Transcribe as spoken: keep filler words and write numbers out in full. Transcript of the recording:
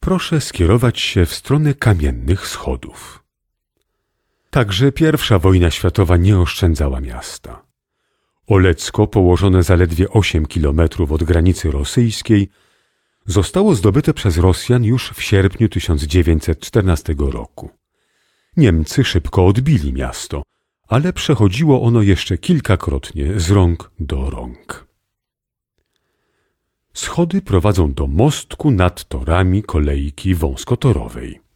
proszę skierować się w stronę kamiennych schodów. Także pierwsza wojna światowa nie oszczędzała miasta. Olecko, położone zaledwie osiem kilometrów od granicy rosyjskiej, zostało zdobyte przez Rosjan już w sierpniu tysiąc dziewięćset czternastego roku. Niemcy szybko odbili miasto, ale przechodziło ono jeszcze kilkakrotnie z rąk do rąk. Schody prowadzą do mostku nad torami kolejki wąskotorowej.